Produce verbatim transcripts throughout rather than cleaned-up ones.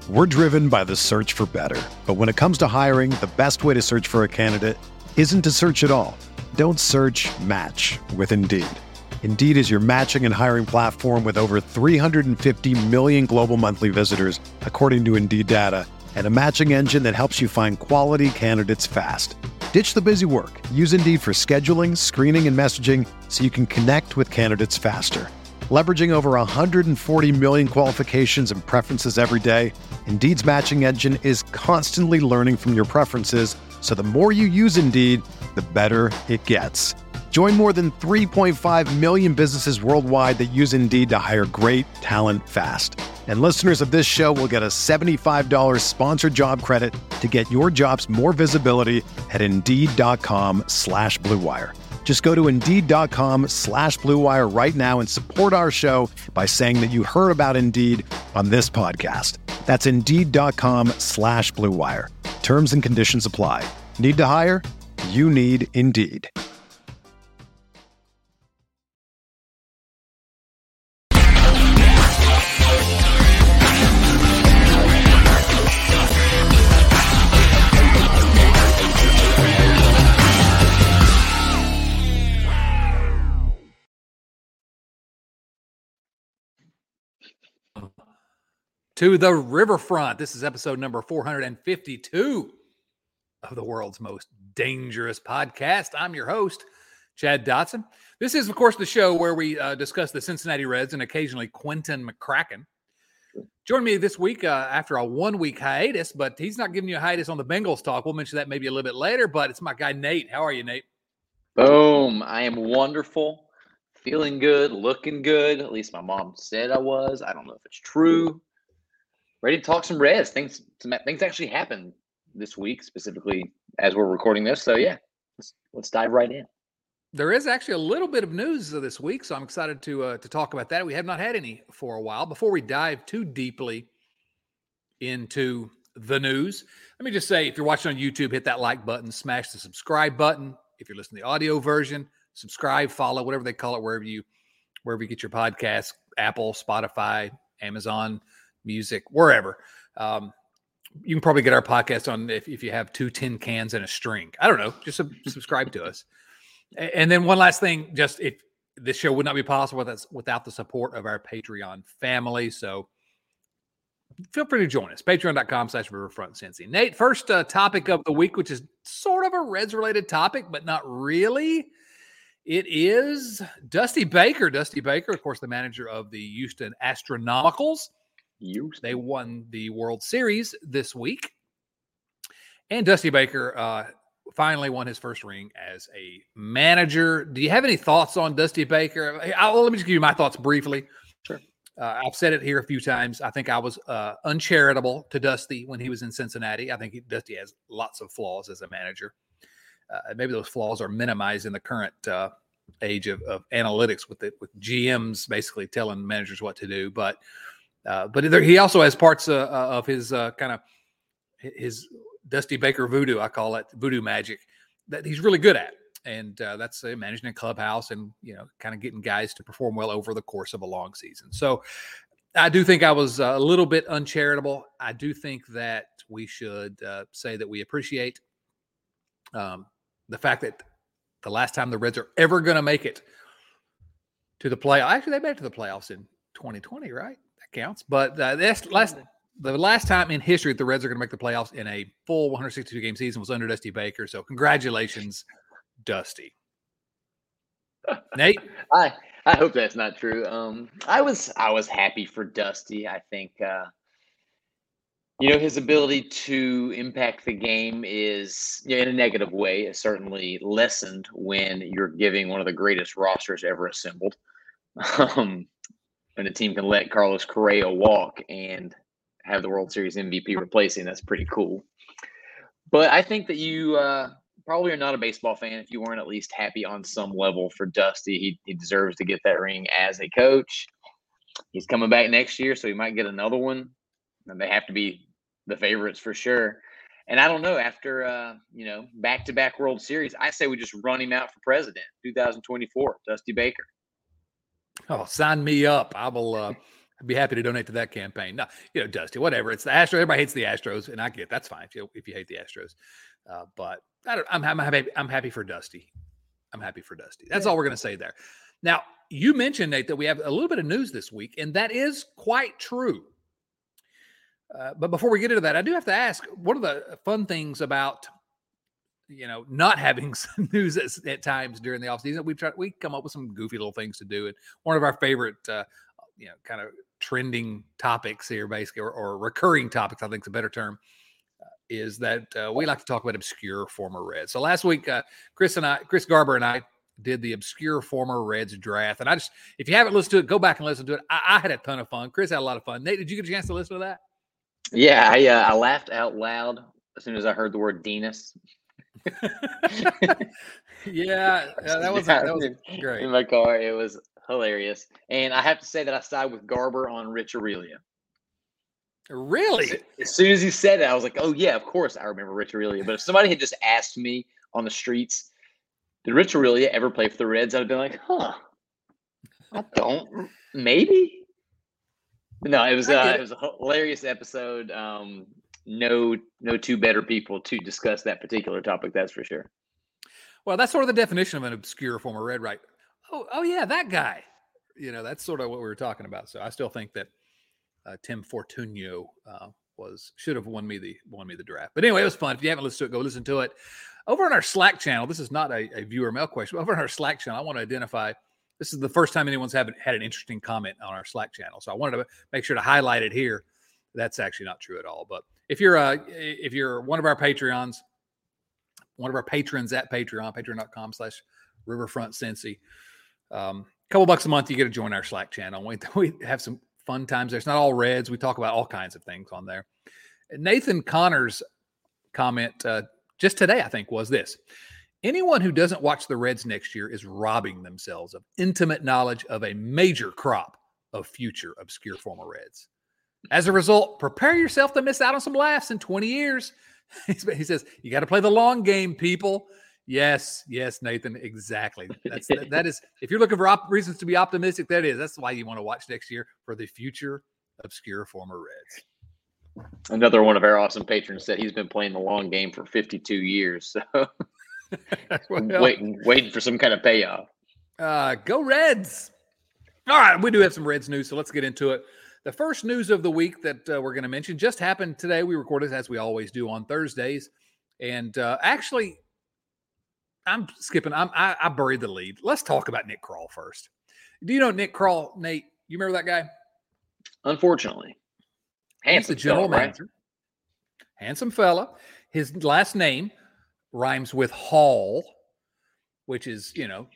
We're driven by the search for better. But when it comes to hiring, the best way to search for a candidate isn't to search at all. Don't search, match with Indeed. Indeed is your matching and hiring platform with over three hundred fifty million global monthly visitors, according to Indeed data, and a matching engine that helps you find quality candidates fast. Ditch the busy work. Use Indeed for scheduling, screening, and messaging so you can connect with candidates faster. Leveraging over one hundred forty million qualifications and preferences every day, Indeed's matching engine is constantly learning from your preferences, so the more you use Indeed, the better it gets. Join more than three point five million businesses worldwide that use Indeed to hire great talent fast. And listeners of this show will get a seventy-five dollars sponsored job credit to get your jobs more visibility at Indeed.com slash Blue Wire. Just go to Indeed.com slash Blue Wire right now and support our show by saying that you heard about Indeed on this podcast. That's Indeed.com slash Blue Wire. Terms and conditions apply. Need to hire? You need Indeed. To the Riverfront. This is episode number four hundred fifty-two of the world's most dangerous podcast. I'm your host, Chad Dotson. This is, of course, the show where we uh, discuss the Cincinnati Reds and occasionally Quentin McCracken. Join me this week uh, after a one-week hiatus, but he's not giving you a hiatus on the Bengals talk. We'll mention that maybe a little bit later, but it's my guy, Nate. How are you, Nate? Boom. I am wonderful. Feeling good, looking good. At least my mom said I was. I don't know if it's true. Ready to talk some Reds. Things, some, things actually happened this week, specifically as we're recording this. So, yeah, let's, let's dive right in. There is actually a little bit of news this week, so I'm excited to uh, to talk about that. We have not had any for a while. Before we dive too deeply into the news, let me just say, if you're watching on YouTube, hit that like button, smash the subscribe button. If you're listening to the audio version, subscribe, follow, whatever they call it, wherever you wherever you get your podcasts, Apple, Spotify, Amazon Music, wherever. Um, you can probably get our podcast on if, if you have two tin cans and a string. I don't know. Just sub- subscribe to us. And then one last thing, just if this show would not be possible without, without the support of our Patreon family. So feel free to join us. Patreon.com slash Riverfront Cincy. Nate, first uh, topic of the week, which is sort of a Reds-related topic, but not really. It is Dusty Baker. Dusty Baker, of course, the manager of the Houston Astronomicals. They won the World Series this week. And Dusty Baker uh, finally won his first ring as a manager. Do you have any thoughts on Dusty Baker? I'll, let me just give you my thoughts briefly. Sure. Uh, I've said it here a few times. I think I was uh, uncharitable to Dusty when he was in Cincinnati. I think he, Dusty has lots of flaws as a manager. Uh, maybe those flaws are minimized in the current uh, age of, of analytics with the, with G Ms basically telling managers what to do. But Uh, but there, he also has parts uh, of his uh, kind of his Dusty Baker voodoo, I call it voodoo magic, that he's really good at. And uh, that's uh, managing a clubhouse and, you know, kind of getting guys to perform well over the course of a long season. So I do think I was uh, a little bit uncharitable. I do think that we should uh, say that we appreciate um, the fact that the last time the Reds are ever going to make it to the playoffs. Actually, they made it to the playoffs in twenty twenty, right? Counts, but uh, that's last the last time in history that the Reds are going to make the playoffs in a full one hundred sixty-two game season was under Dusty Baker. So congratulations, Dusty. Nate, I I hope that's not true. Um, I was I was happy for Dusty. I think uh, you know his ability to impact the game is, you know, in a negative way, is certainly lessened when you're giving one of the greatest rosters ever assembled. Um, and a team can let Carlos Correa walk and have the World Series M V P replacing, that's pretty cool. But I think that you uh, probably are not a baseball fan if you weren't at least happy on some level for Dusty. He, he deserves to get that ring as a coach. He's coming back next year, so he might get another one. And they have to be the favorites for sure. And I don't know, after, uh, you know, back-to-back World Series, I say we just run him out for president, two thousand twenty-four, Dusty Baker. Oh, sign me up. I will uh, I'd be happy to donate to that campaign. No, you know, Dusty, whatever. It's the Astros. Everybody hates the Astros, and I get that's fine if you if you hate the Astros. Uh, but I don't, I'm, I'm happy. I'm happy for Dusty. I'm happy for Dusty. That's all we're going to say there. Now, you mentioned, Nate, that we have a little bit of news this week, and that is quite true. Uh, but before we get into that, I do have to ask, one of the fun things about, you know, not having some news at, at times during the offseason, we try we come up with some goofy little things to do. And one of our favorite, uh, you know, kind of trending topics here, basically, or, or recurring topics, I think is a better term, uh, is that uh, we like to talk about obscure former Reds. So last week, uh, Chris and I, Chris Garber and I did the obscure former Reds draft. And I just, if you haven't listened to it, go back and listen to it. I, I had a ton of fun. Chris had a lot of fun. Nate, did you get a chance to listen to that? Yeah, I uh, I laughed out loud as soon as I heard the word Dinas. yeah, uh, that was that was great. In my car, it was hilarious. And I have to say that I side with Garber on Rich Aurelia. Really? As, as soon as he said it, I was like, oh, yeah, of course I remember Rich Aurelia. But if somebody had just asked me on the streets, did Rich Aurelia ever play for the Reds? I would have been like, huh, I don't. Maybe. No, it was uh, it. it was a hilarious episode. Um, no, no two better people to discuss that particular topic. That's for sure. Well, that's sort of the definition of an obscure former Red, right? Oh, oh yeah, that guy. You know, that's sort of what we were talking about. So I still think that uh, Tim Fortunio uh, was should have won me the won me the draft. But anyway, it was fun. If you haven't listened to it, go listen to it. Over on our Slack channel, this is not a, a viewer mail question. But over on our Slack channel, I want to identify. This is the first time anyone's haven't had an interesting comment on our Slack channel. So I wanted to make sure to highlight it here. That's actually not true at all. But if you're uh, if you're one of our Patreons, one of our patrons at Patreon, patreon.com slash Riverfront Cincy, um, a couple bucks a month, you get to join our Slack channel. We, we have some fun times there. It's not all Reds. We talk about all kinds of things on there. Nathan Connor's comment uh, just today, I think, was this. Anyone who doesn't watch the Reds next year is robbing themselves of intimate knowledge of a major crop of future obscure former Reds. As a result, prepare yourself to miss out on some laughs in twenty years. He says, you got to play the long game, people. Yes, yes, Nathan, exactly. That's that is, if you're looking for op- reasons to be optimistic, that is. That's why you want to watch next year, for the future obscure former Reds. Another one of our awesome patrons said he's been playing the long game for fifty-two years. So well, waiting, waiting for some kind of payoff. Uh, go Reds. All right, we do have some Reds news, so let's get into it. The first news of the week that uh, we're going to mention just happened today. We recorded, as we always do, on Thursdays. And uh, actually, I'm skipping. I'm, I, I buried the lead. Let's talk about Nick Krall first. Do you know Nick Krall, Nate? You remember that guy? Unfortunately. He's the general fella, manager. Right? Handsome fella. His last name rhymes with Hall, which is, you know,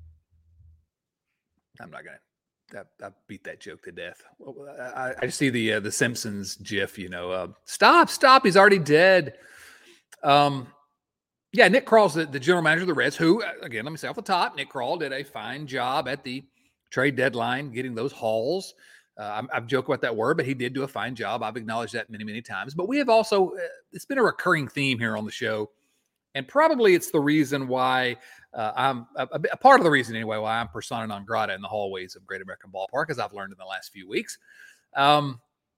I'm not going to. I, I beat that joke to death. I, I see the uh, the Simpsons gif, you know, uh, stop, stop. He's already dead. Um, yeah, Nick Krall's the, the general manager of the Reds, who, again, let me say off the top, Nick Krall did a fine job at the trade deadline getting those hauls. Uh, I've joked about that word, but he did do a fine job. I've acknowledged that many, many times. But we have also, uh, it's been a recurring theme here on the show. And probably it's the reason why uh, I'm a, a part of the reason anyway, why I'm persona non grata in the hallways of Great American Ballpark, as I've learned in the last few weeks. Um,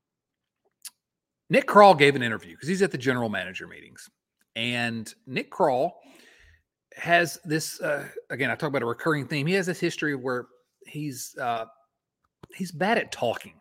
Nick Krall gave an interview because he's at the general manager meetings. And Nick Krall has this, uh, again, I talk about a recurring theme. He has this history where he's, uh, he's bad at talking.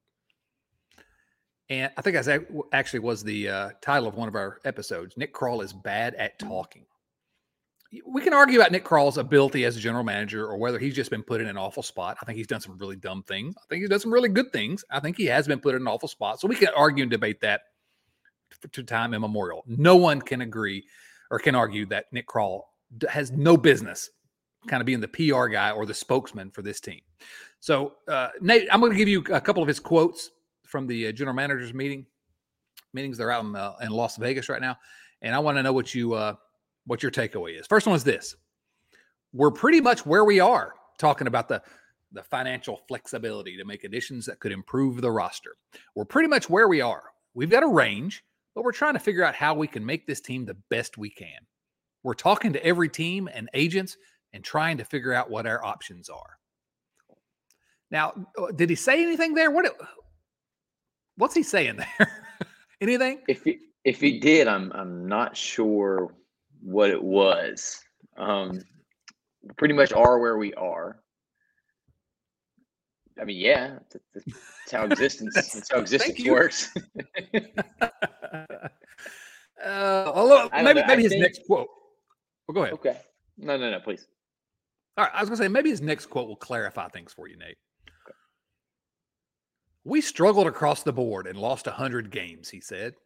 And I think that actually was the uh, title of one of our episodes. Nick Krall is bad at talking. We can argue about Nick Krall's ability as a general manager or whether he's just been put in an awful spot. I think he's done some really dumb things. I think he's done some really good things. I think he has been put in an awful spot. So we can argue and debate that to time immemorial. No one can agree or can argue that Nick Krall has no business kind of being the P R guy or the spokesman for this team. So, uh, Nate, I'm going to give you a couple of his quotes from the uh, general managers meeting meetings. They're out in, uh, in Las Vegas right now. And I want to know what you, uh, what your takeaway is. First one is this. We're pretty much where we are, talking about the, the financial flexibility to make additions that could improve the roster. We're pretty much where we are. We've got a range, but we're trying to figure out how we can make this team the best we can. We're talking to every team and agents and trying to figure out what our options are. Now, did he say anything there? What? What's he saying there? Anything? If he, if he did, I'm I'm not sure what it was. Um, pretty much are where we are. I mean, yeah, that's, that's how existence. that's, that's how existence works. uh, although maybe know, maybe his think, next quote. Well, go ahead. Okay. No, no, no, please. All right, I was going to say maybe his next quote will clarify things for you, Nate. Okay. We struggled across the board and lost one hundred games, he said.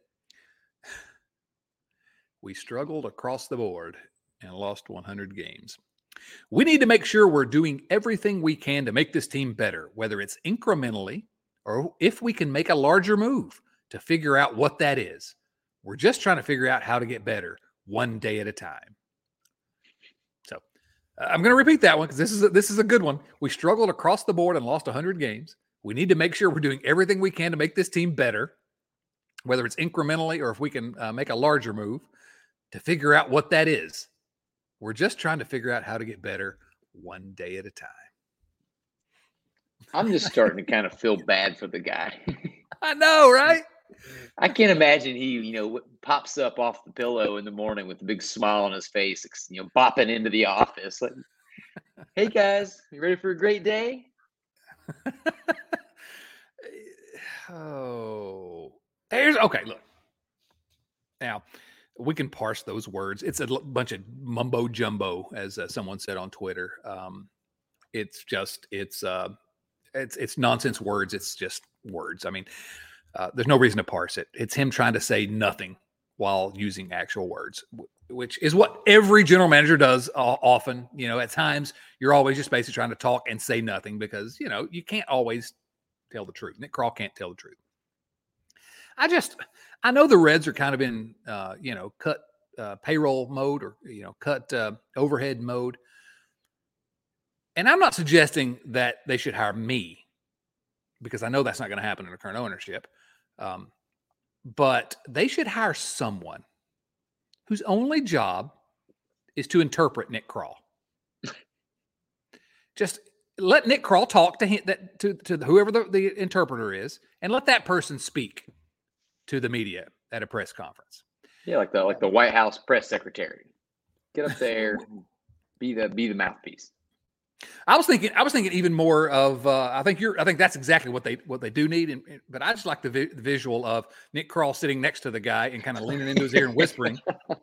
We struggled across the board and lost one hundred games. We need to make sure we're doing everything we can to make this team better, whether it's incrementally or if we can make a larger move to figure out what that is. We're just trying to figure out how to get better one day at a time. So uh, I'm going to repeat that one because this is a, this is a good one. We struggled across the board and lost one hundred games. We need to make sure we're doing everything we can to make this team better, whether it's incrementally or if we can uh, make a larger move to figure out what that is. We're just trying to figure out how to get better one day at a time. I'm just starting to kind of feel bad for the guy. I know, right? I can't imagine he, you know, pops up off the pillow in the morning with a big smile on his face, you know, bopping into the office. Like, hey, guys, you ready for a great day? oh. Here's, okay, look. Now, we can parse those words. It's a l- bunch of mumbo jumbo, as uh, someone said on Twitter. Um, it's just, it's, uh, it's, it's nonsense words. It's just words. I mean, uh, there's no reason to parse it. It's him trying to say nothing while using actual words, w- which is what every general manager does uh, often. You know, at times you're always just basically trying to talk and say nothing because, you know, you can't always tell the truth. Nick Krall can't tell the truth. I just, I know the Reds are kind of in, uh, you know, cut uh, payroll mode or, you know, cut uh, overhead mode. And I'm not suggesting that they should hire me because I know that's not going to happen in the current ownership. Um, but they should hire someone whose only job is to interpret Nick Krall. Just let Nick Krall talk to him, that, to, to whoever the, the interpreter is, and let that person speak to the media at a press conference. Yeah, like the like the White House press secretary. Get up there, be the be the mouthpiece. I was thinking, I was thinking even more of. Uh, I think you're. I think that's exactly what they what they do need. And, but I just like the, vi- the visual of Nick Krall sitting next to the guy and kind of leaning into his ear and whispering.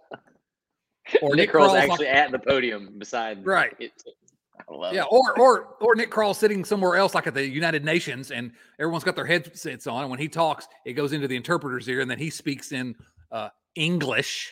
Or Nick, Nick Krall's actually like, at the podium beside. Right. It. I love yeah, it. or or or Nick Krall sitting somewhere else, like at the United Nations, and everyone's got their headsets on. And when he talks, it goes into the interpreter's ear, and then he speaks in uh, English,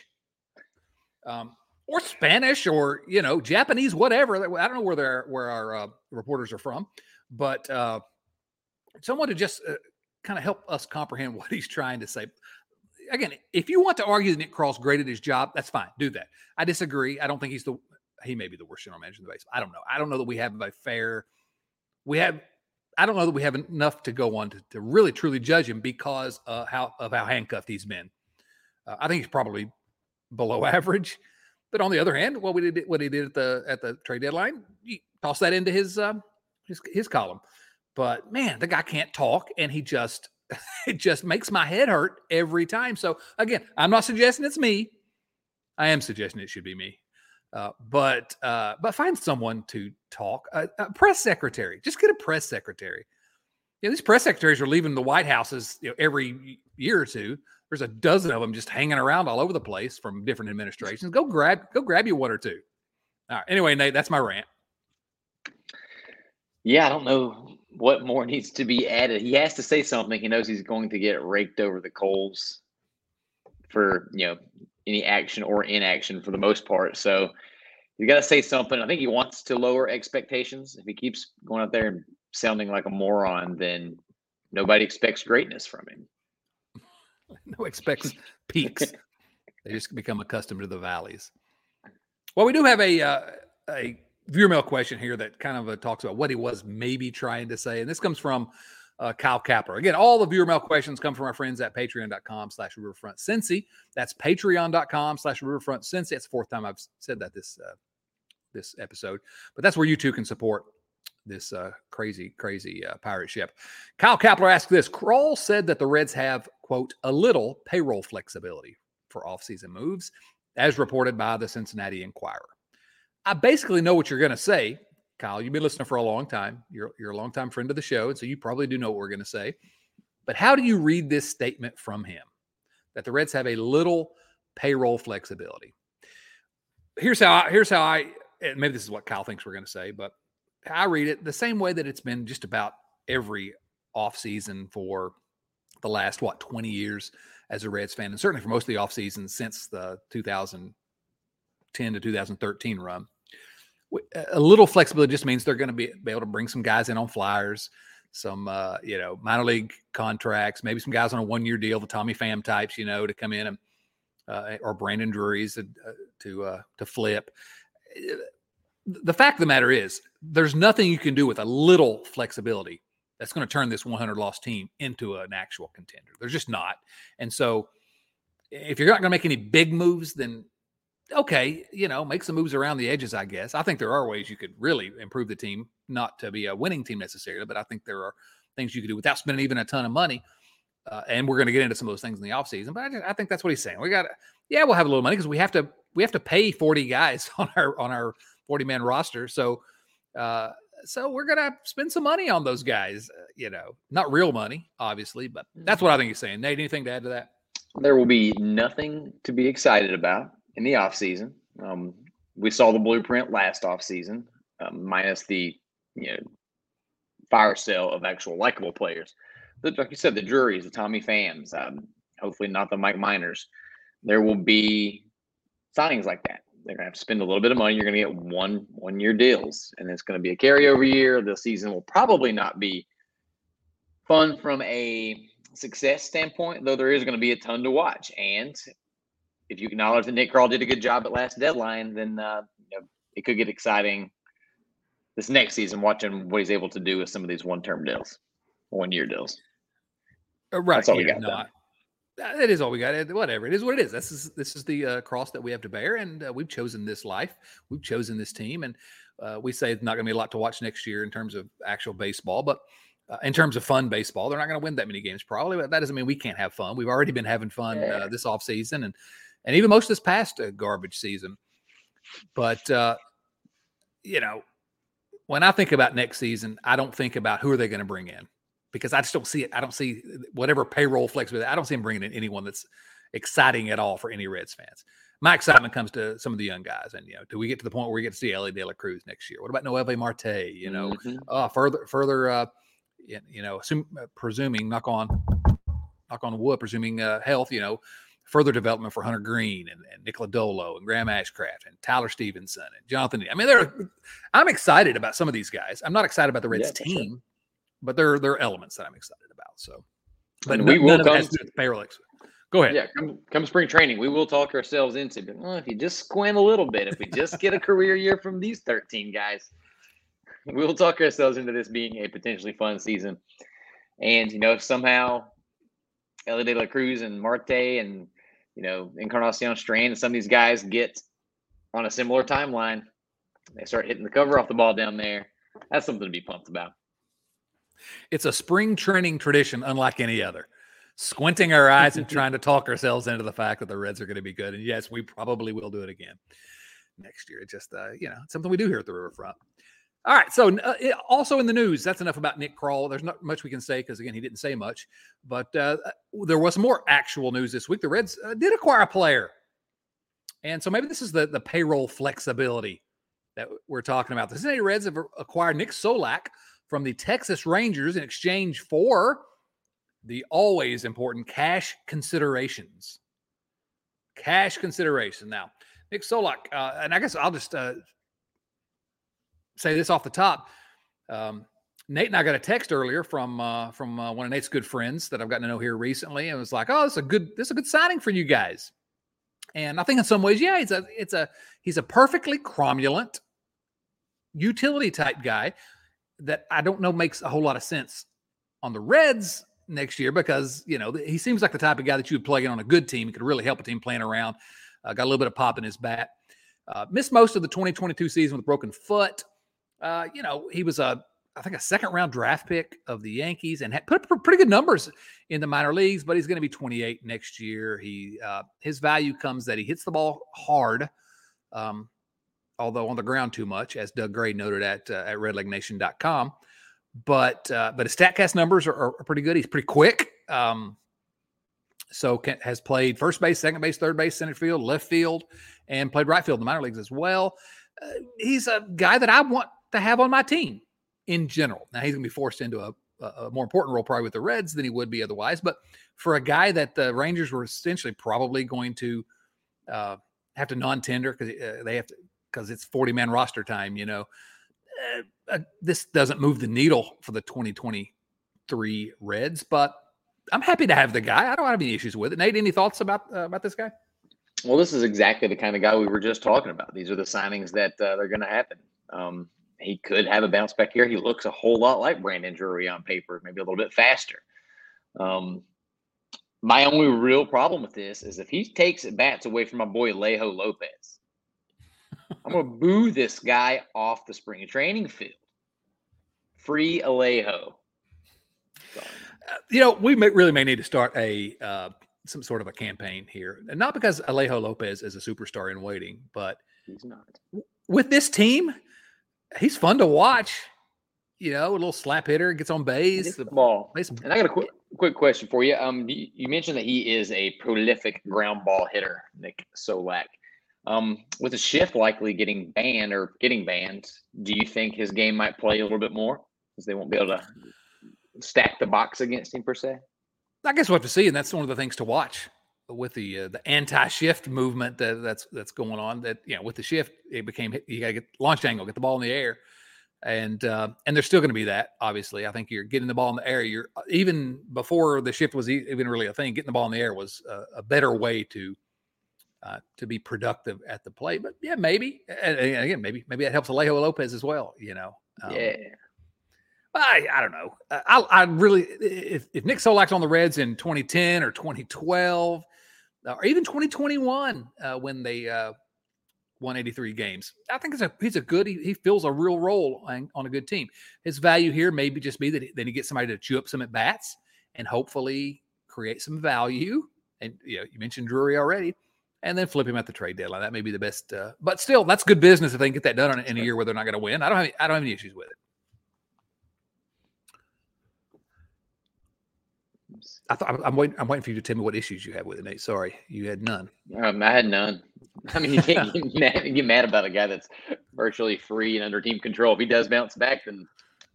um, or Spanish, or you know, Japanese, whatever. I don't know where they're where our uh, reporters are from, but uh, someone to just uh, kind of help us comprehend what he's trying to say. Again, if you want to argue that Nick Krall's great at his job, that's fine. Do that. I disagree. I don't think he's the He may be the worst general manager in the baseball. I don't know. I don't know that we have a fair, we have, I don't know that we have enough to go on to, to really truly judge him because uh, how of how handcuffed he's been. Uh, I think he's probably below average. But on the other hand, what we did, what he did at the at the trade deadline, he tossed that into his uh, his his column. But man, the guy can't talk, and he just it just makes my head hurt every time. So again, I'm not suggesting it's me. I am suggesting it should be me. Uh, but uh, but find someone to talk. A, a press secretary. Just get a press secretary. You know, these press secretaries are leaving the White Houses you know, every year or two. There's a dozen of them just hanging around all over the place from different administrations. Go grab go grab you one or two. All right. Anyway, Nate, that's my rant. Yeah, I don't know what more needs to be added. He has to say something. He knows he's going to get raked over the coals for you know any action or inaction for the most part. So you got to say something. I think he wants to lower expectations. If he keeps going out there and sounding like a moron, then nobody expects greatness from him. No expects peaks. They just become accustomed to the valleys. Well, we do have a uh, a viewer mail question here that kind of uh, talks about what he was maybe trying to say. And this comes from uh, Kyle Kapler. Again, all the viewer mail questions come from our friends at patreon.com slash Riverfront Cincy. That's patreon.com slash Riverfront Cincy. It's the fourth time I've said that this uh, this episode. But that's where you too can support this uh, crazy, crazy uh, pirate ship. Kyle Kapler asked this. Kroll said that the Reds have, quote, a little payroll flexibility for offseason moves, as reported by the Cincinnati Enquirer. I basically know what you're going to say, Kyle. You've been listening for a long time. You're, you're a longtime friend of the show, and so you probably do know what we're going to say. But how do you read this statement from him, that the Reds have a little payroll flexibility? Here's how I, here's how I, and maybe this is what Kyle thinks we're going to say, but I read it the same way that it's been just about every offseason for the last, what, twenty years as a Reds fan, and certainly for most of the offseasons since the two thousand ten to two thousand thirteen run. A little flexibility just means they're going to be, be able to bring some guys in on flyers, some, uh, you know, minor league contracts, maybe some guys on a one-year deal, the Tommy Pham types, you know, to come in and, uh, or Brandon Drury's uh, to, uh, to flip. The fact of the matter is there's nothing you can do with a little flexibility that's going to turn this one hundred loss team into an actual contender. There's just not. And so if you're not going to make any big moves, then okay, you know, make some moves around the edges, I guess. I think there are ways you could really improve the team, not to be a winning team necessarily, but I think there are things you could do without spending even a ton of money. Uh, and we're going to get into some of those things in the offseason. But I, just, I think that's what he's saying. We got to, yeah, we'll have a little money because we have to, we have to pay forty guys on our, on our forty-man roster. So, uh, so we're going to spend some money on those guys, uh, you know, not real money, obviously, but that's what I think he's saying. Nate, anything to add to that? There will be nothing to be excited about in the offseason. Um, we saw the blueprint last offseason, um, minus the, you know, fire sale of actual likable players. Like you said, the Drurys, the Tommy Phams, um, hopefully not the Mike Miners. There will be signings like that. They're going to have to spend a little bit of money. You're going to get one one-year deals, and it's going to be a carryover year. The season will probably not be fun from a success standpoint, though there is going to be a ton to watch. And if you acknowledge that Nick Krall did a good job at last deadline, then uh, you know, it could get exciting this next season, watching what he's able to do with some of these one-term deals, one-year deals. Uh, right. That's all yeah, we got no, done. It is all we got. Whatever. It is what it is. This is this is the uh, cross that we have to bear, and uh, we've chosen this life. We've chosen this team, and uh, we say it's not going to be a lot to watch next year in terms of actual baseball, but uh, in terms of fun baseball, they're not going to win that many games probably, but that doesn't mean we can't have fun. We've already been having fun uh, this offseason and and even most of this past uh, garbage season. But, uh, you know, when I think about next season, I don't think about who are they going to bring in. Because I just don't see it. I don't see whatever payroll flexibility. I don't see him bringing in anyone that's exciting at all for any Reds fans. My excitement comes to some of the young guys. And, you know, do we get to the point where we get to see Ellie De La Cruz next year? What about Noelvi Marte? You know, mm-hmm. uh, further, further, uh, you know, assume, uh, presuming, knock on, knock on wood, presuming uh, health, you know, further development for Hunter Green and, and Nick Lodolo and Graham Ashcraft and Tyler Stevenson and Jonathan. I mean, they're, I'm excited about some of these guys. I'm not excited about the Reds yeah, team. Sure. But there, there are elements that I'm excited about. So, but we will come to payroll. Go ahead. Yeah, come, come spring training, we will talk ourselves into. Well, if you just squint a little bit, if we just get a career year from these thirteen guys, we will talk ourselves into this being a potentially fun season. And you know, if somehow Ellie De La Cruz and Marte and you know Encarnacion Strand and some of these guys get on a similar timeline, they start hitting the cover off the ball down there. That's something to be pumped about. It's a spring training tradition unlike any other. Squinting our eyes and trying to talk ourselves into the fact that the Reds are going to be good. And yes, we probably will do it again next year. It's just, uh, you know, it's something we do here at the Riverfront. All right. So uh, it, also in the news, that's enough about Nick Krall. There's not much we can say because, again, he didn't say much. But uh, there was more actual news this week. The Reds uh, did acquire a player. And so maybe this is the, the payroll flexibility that we're talking about. The Cincinnati Reds have acquired Nick Solak from the Texas Rangers in exchange for the always important cash considerations. Cash consideration. Now, Nick Solak, uh, and I guess I'll just uh, say this off the top. Um, Nate and I got a text earlier from uh, from uh, one of Nate's good friends that I've gotten to know here recently, and it was like, "Oh, this is a good this is a good signing for you guys." And I think in some ways, yeah, it's a it's a he's a perfectly cromulent utility type guy that I don't know makes a whole lot of sense on the Reds next year because, you know, he seems like the type of guy that you would plug in on a good team. He could really help a team playing around. Uh, got a little bit of pop in his bat. Uh, missed most of the twenty twenty-two season with a broken foot. Uh, you know, he was a, I think, a second round draft pick of the Yankees and had put up pretty good numbers in the minor leagues, but he's going to be twenty-eight next year. He, uh, his value comes that he hits the ball hard, um, although on the ground too much, as Doug Gray noted at, uh, at red leg nation dot com. But, uh, but his StatCast numbers are, are pretty good. He's pretty quick. Um, so can, has played first base, second base, third base, center field, left field, and played right field in the minor leagues as well. Uh, he's a guy that I want to have on my team in general. Now he's going to be forced into a, a more important role probably with the Reds than he would be otherwise. But for a guy that the Rangers were essentially probably going to uh, have to non-tender because uh, they have to, because it's forty man roster time, you know, uh, uh, this doesn't move the needle for the twenty twenty-three Reds, but I'm happy to have the guy. I don't have any issues with it. Nate, any thoughts about, uh, about this guy? Well, this is exactly the kind of guy we were just talking about. These are the signings that uh, they're going to happen. Um, he could have a bounce back here. He looks a whole lot like Brandon Drury on paper, maybe a little bit faster. Um, my only real problem with this is if he takes bats away from my boy Alejo Lopez, I'm going to boo this guy off the spring training field. Free Alejo. Uh, you know, we may, really may need to start a uh, some sort of a campaign here. And not because Alejo Lopez is a superstar in waiting, but he's not. With this team, he's fun to watch. You know, a little slap hitter, gets on base. The ball. And I got a quick quick question for you. Um, you, you mentioned that he is a prolific ground ball hitter, Nick Solak. Um, with the shift likely getting banned or getting banned, do you think his game might play a little bit more because they won't be able to stack the box against him per se? I guess we'll have to see, and that's one of the things to watch with the uh, the anti-shift movement that, that's that's going on. That you know, with the shift, it became you got to get launch angle, get the ball in the air, and uh, and there's still going to be that. Obviously, I think you're getting the ball in the air. You're even before the shift was even really a thing. Getting the ball in the air was a, a better way to uh, to be productive at the plate. But yeah, maybe and again, maybe maybe that helps Alejo Lopez as well. You know, um, yeah. I, I don't know. I, I really, if, if Nick Solak's on the Reds in twenty ten or twenty twelve or even twenty twenty-one uh, when they uh, won eighty-three games, I think it's a, he's a good, he, he fills a real role on, on a good team. His value here may be just be that he, then he gets somebody to chew up some at bats and hopefully create some value. And you know, you mentioned Drury already, and then flip him at the trade deadline. That may be the best, uh, but still, that's good business if they can get that done in a year where they're not going to win. I don't have, I don't have any issues with it. I thought I'm waiting. I'm waiting for you to tell me what issues you have with it, Nate. Sorry, you had none. Um, I had none. I mean, you can't get mad, get mad about a guy that's virtually free and under team control. If he does bounce back, then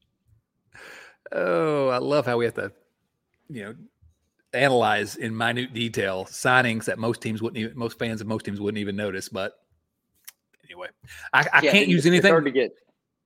oh, I love how we have to, you know, analyze in minute detail signings that most teams wouldn't even, most fans of most teams wouldn't even notice. But anyway, I, I yeah, can't use anything. It's hard to get.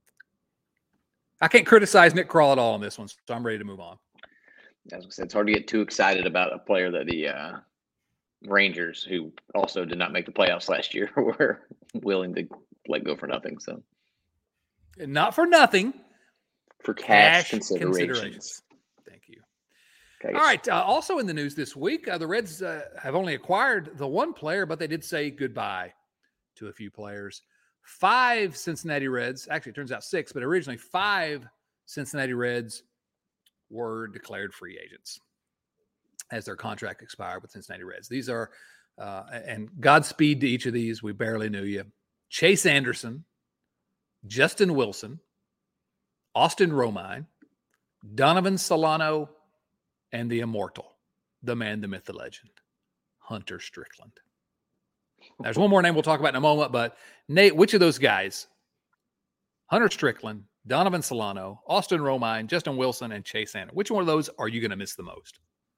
I can't criticize Nick Krall at all on this one, so I'm ready to move on. As I said, it's hard to get too excited about a player that the uh, Rangers, who also did not make the playoffs last year, were willing to let go for nothing. So, and not for nothing, for cash, cash considerations. considerations. Thank you. Okay. All right. Uh, also in the news this week, uh, the Reds uh, have only acquired the one player, but they did say goodbye to a few players. Five Cincinnati Reds, actually it turns out six, but originally five Cincinnati Reds were declared free agents as their contract expired with Cincinnati Reds. These are, uh, and Godspeed to each of these. We barely knew you. Chase Anderson, Justin Wilson, Austin Romine, Donovan Solano, and the immortal, the man, the myth, the legend, Hunter Strickland. There's one more name we'll talk about in a moment, but Nate, which of those guys, Hunter Strickland, Donovan Solano, Austin Romine, Justin Wilson, and Chase Anderson, which one of those are you going to miss the most?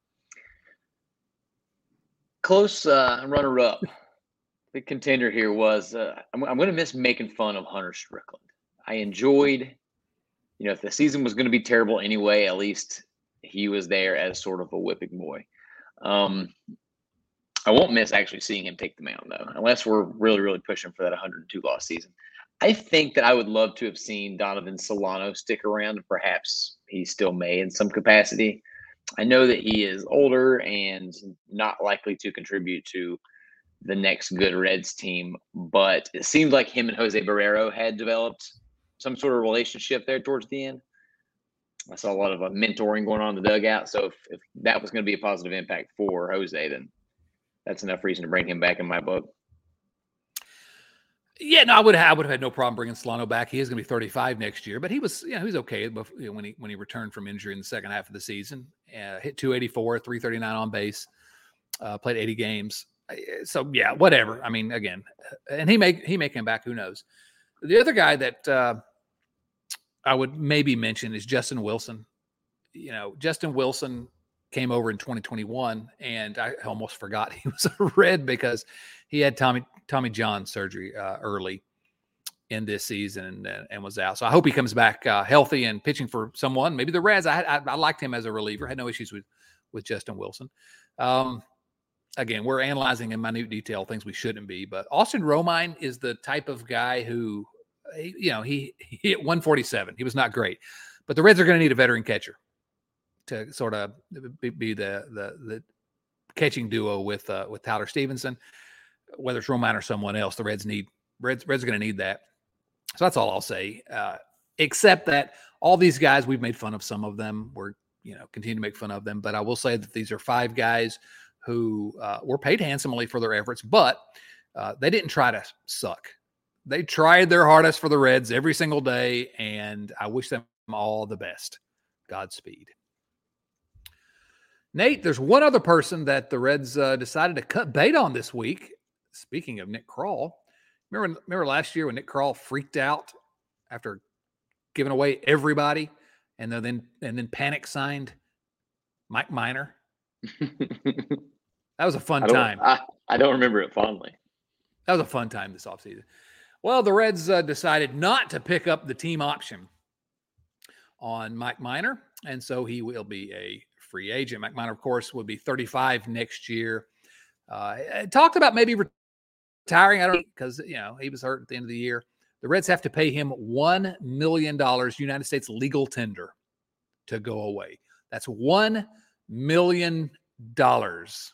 Close uh, runner-up. The contender here was uh, I'm, I'm going to miss making fun of Hunter Strickland. I enjoyed, you know, if the season was going to be terrible anyway, at least he was there as sort of a whipping boy. Um, I won't miss actually seeing him take the mound, though, unless we're really, really pushing for that one hundred two loss season. I think that I would love to have seen Donovan Solano stick around, and perhaps he still may in some capacity. I know that he is older and not likely to contribute to the next good Reds team, but it seemed like him and Jose Barrero had developed some sort of relationship there towards the end. I saw a lot of uh, mentoring going on in the dugout. So if, if that was going to be a positive impact for Jose, then that's enough reason to bring him back in my book. Yeah, no, I would have, I would have had no problem bringing Solano back. He is going to be thirty-five next year, but he was, you know, he was okay before, you know, when he when he returned from injury in the second half of the season. Uh, hit two eighty-four, three thirty-nine on base, uh, played eighty games. So yeah, whatever. I mean, again, and he may he may come back. Who knows? The other guy that uh, I would maybe mention is Justin Wilson. You know, Justin Wilson came over in twenty twenty-one, and I almost forgot he was a Red because he had Tommy Tommy John surgery uh, early in this season and, and was out. So I hope he comes back uh, healthy and pitching for someone. Maybe the Reds. I, I I liked him as a reliever. Had no issues with with Justin Wilson. Um, again, we're analyzing in minute detail things we shouldn't be. But Austin Romine is the type of guy who, you know, he, he hit one forty-seven. He was not great, but the Reds are going to need a veteran catcher to sort of be, be the the the catching duo with uh, with Tyler Stevenson. Whether it's Romine or someone else, the Reds need Reds Reds are going to need that. So that's all I'll say. Uh, except that all these guys, we've made fun of some of them. We're you know continue to make fun of them, but I will say that these are five guys who uh, were paid handsomely for their efforts, but uh, they didn't try to suck. They tried their hardest for the Reds every single day, and I wish them all the best. Godspeed. Nate, there's one other person that the Reds uh, decided to cut bait on this week. Speaking of Nick Krall, remember, remember last year when Nick Krall freaked out after giving away everybody, and then and then panic signed Mike Minor? That was a fun I time. I, I don't remember it fondly. That was a fun time this offseason. Well, the Reds uh, decided not to pick up the team option on Mike Minor, and so he will be a free agent. Mike Minor, of course, will be thirty-five next year. Uh, I talked about maybe retiring. I don't because you know he was hurt at the end of the year. The Reds have to pay him one million dollars United States legal tender to go away. That's one million dollars.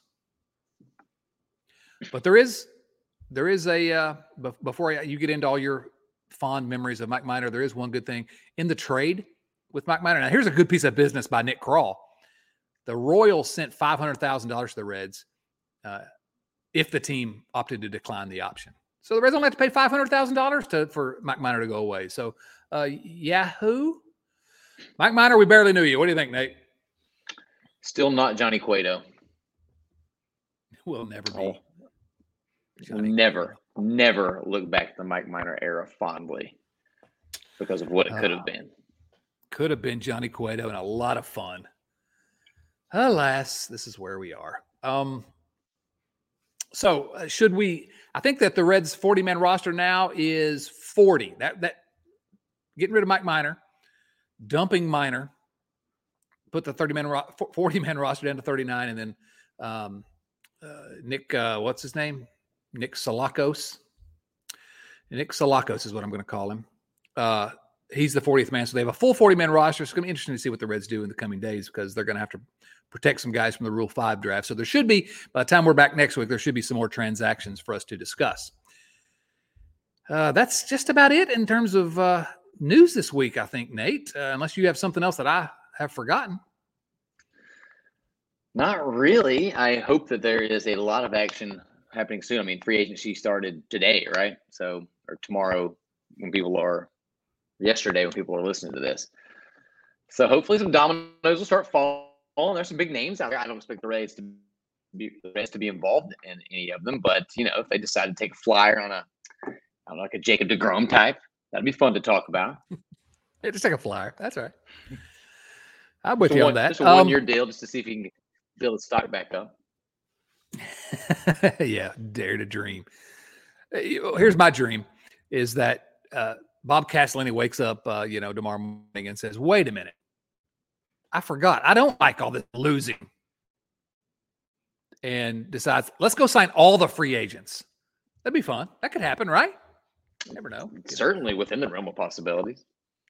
But there is there is a uh, b- before you get into all your fond memories of Mike Minor, there is one good thing in the trade with Mike Minor. Now, here's a good piece of business by Nick Krall. The Royals sent five hundred thousand dollars to the Reds uh, if the team opted to decline the option. So the Reds only have to pay five hundred thousand dollars to for Mike Minor to go away. So, uh, Yahoo, Mike Minor, we barely knew you. What do you think, Nate? Still not Johnny Cueto. Will never be. Oh. Johnny Never, never look back at the Mike Minor era fondly because of what it could have Uh, been. Could have been Johnny Cueto and a lot of fun. Alas, this is where we are. Um, so uh, should we, I think that the Reds forty man roster now is forty. That, that getting rid of Mike Minor, dumping Minor, put the thirty man, forty man roster down to thirty-nine. And then um, uh, Nick, uh, what's his name? Nick Salakos. Nick Salakos is what I'm going to call him. Uh, he's the fortieth man. So they have a full forty man roster. It's going to be interesting to see what the Reds do in the coming days because they're going to have to protect some guys from the Rule five draft. So there should be, by the time we're back next week, there should be some more transactions for us to discuss. Uh, that's just about it in terms of uh, news this week, I think, Nate, uh, unless you have something else that I have forgotten. Not really. I hope that there is a lot of action happening soon. I mean, free agency started today, right? So, or tomorrow when people are, yesterday when people are listening to this. So hopefully some dominoes will start falling. There's some big names out there. I don't expect the Rays to be the Rays to be involved in any of them, but you know, if they decide to take a flyer on a, I don't know, like a Jacob deGrom type, that'd be fun to talk about. Yeah, just take a flyer. That's right. I'm with So you one, on that. Just a Um, one-year deal, just to see if he can build his stock back up. Yeah, dare to dream. Uh, Here's my dream: is that uh, Bob Castellini wakes up, uh, you know, tomorrow morning and says, "Wait a minute, I forgot. I don't like all this losing," and decides, "Let's go sign all the free agents." That'd be fun. That could happen, right? You never know. Certainly within the realm of possibilities.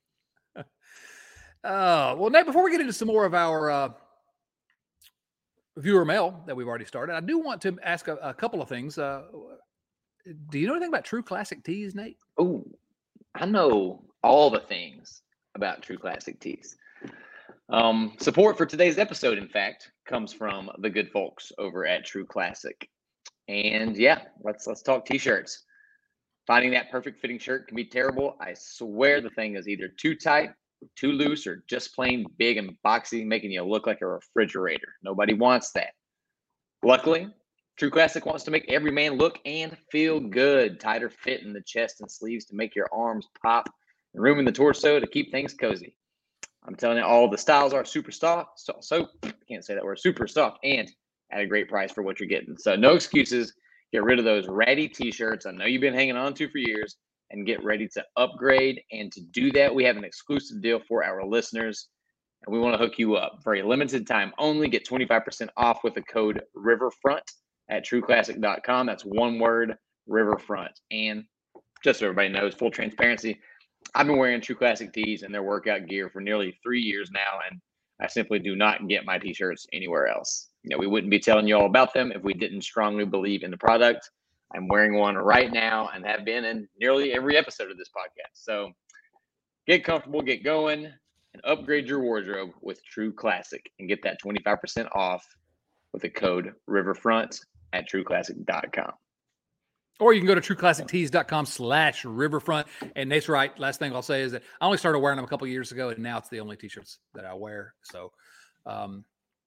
Uh, well, Nate, before we get into some more of our uh, viewer mail that we've already started, I do want to ask a, a couple of things. Uh, do you know anything about True Classic Tees, Nate? Oh, I know all the things about True Classic Tees. Um, support for today's episode, in fact, comes from the good folks over at True Classic. And yeah, let's let's talk t-shirts. Finding that perfect fitting shirt can be terrible. I swear the thing is either too tight, too loose, or just plain big and boxy, making you look like a refrigerator. Nobody wants that. Luckily, True Classic wants to make every man look and feel good. Tighter fit in the chest and sleeves to make your arms pop, and room in the torso to keep things cozy. I'm telling you, all the styles are super soft. So, so I can't say that word. Super soft and at a great price for what you're getting. So no excuses. Get rid of those ratty t-shirts I know you've been hanging on to for years and get ready to upgrade. And to do that, we have an exclusive deal for our listeners, and we want to hook you up. For a limited time only, get twenty-five percent off with the code Riverfront at true classic dot com. That's one word, Riverfront. And just so everybody knows, full transparency, I've been wearing True Classic tees and their workout gear for nearly three years now, and I simply do not get my t-shirts anywhere else. You know, we wouldn't be telling you all about them if we didn't strongly believe in the product. I'm wearing one right now and have been in nearly every episode of this podcast. So get comfortable, get going, and upgrade your wardrobe with True Classic and get that twenty-five percent off with the code Riverfront at true classic dot com. Or you can go to true classic tees dot com slash riverfront. And Nate's right. Last thing I'll say is that I only started wearing them a couple years ago, and now it's the only t-shirts that I wear. So um,